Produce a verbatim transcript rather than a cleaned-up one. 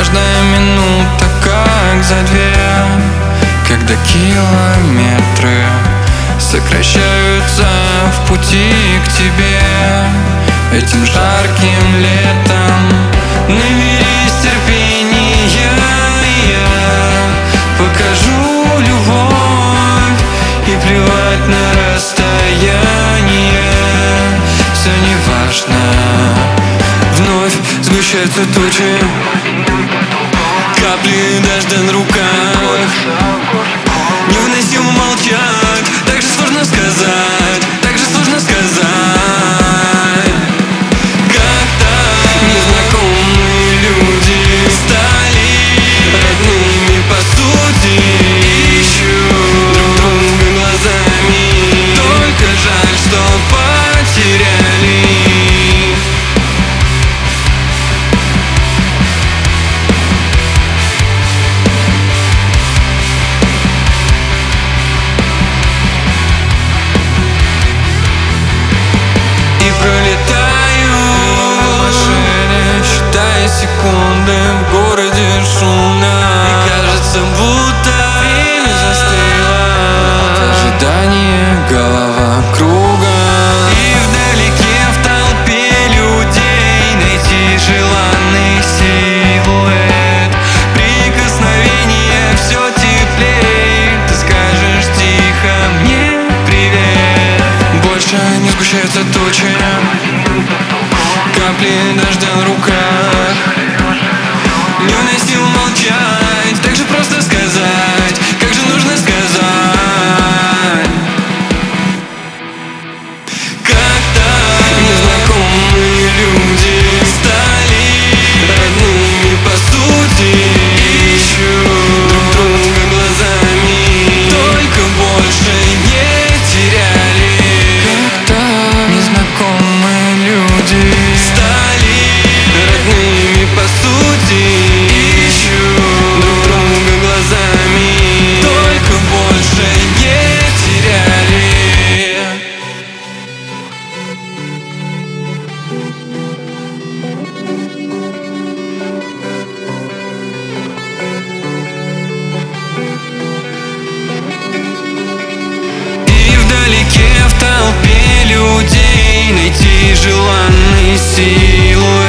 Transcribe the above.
каждая минута как за две, когда километры сокращаются в пути к тебе. Этим жарким летом наберись терпения, я покажу любовь, и плевать на расстояние, все не важно. Вновь сгущаются тучи, капли дождя на руках. Невыносимо молчать, так же сложно сказать, так же сложно сказать. Как-то незнакомые люди стали родными по сути, ищут друг друга глазами, только жаль, что потеряли. Секунды в городе шумно, и кажется, будто время застыло от ожидания, голова кругом. И вдалеке в толпе людей найти желанный силуэт, прикосновение все теплей, ты скажешь тихо мне привет. Больше не сгущаются тучи, капли дождя на руках. Невыносимо молчать, так же просто сказать, как же нужно сказать. Как-то незнакомые люди стали родными по сути, ищут друг друга глазами, только больше не теряли. Как-то незнакомые люди стали родными по сути, в толпе людей найти желанный силуэт,